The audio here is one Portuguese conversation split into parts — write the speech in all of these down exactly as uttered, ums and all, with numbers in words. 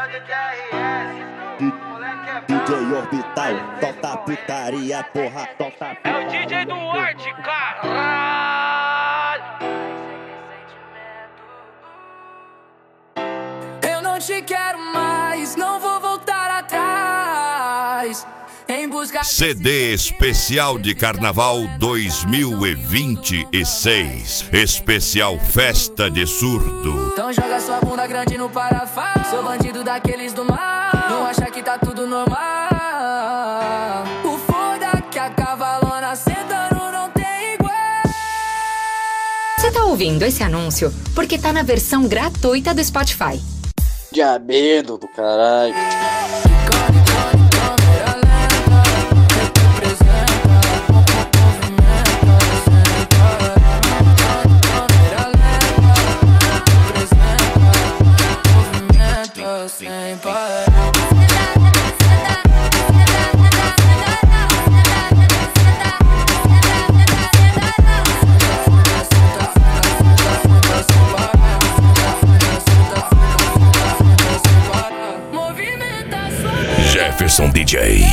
D J Orbital, toca putaria, porra, toca. É o D J do Arte, caralho. Eu não te quero mais, não vou voltar atrás. Em busca C D especial de Carnaval dois mil e vinte e seis. Especial Festa de Surdo. Então joga sua bunda grande no parafuso. Sou bandido daqueles do mal. Não acha que tá tudo normal. O foda que a cavalona sentando não tem igual. Você tá ouvindo esse anúncio porque tá na versão gratuita do Spotify. Diabedo do caralho. Jefferson D J.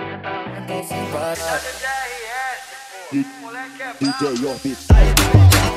D J Orbital.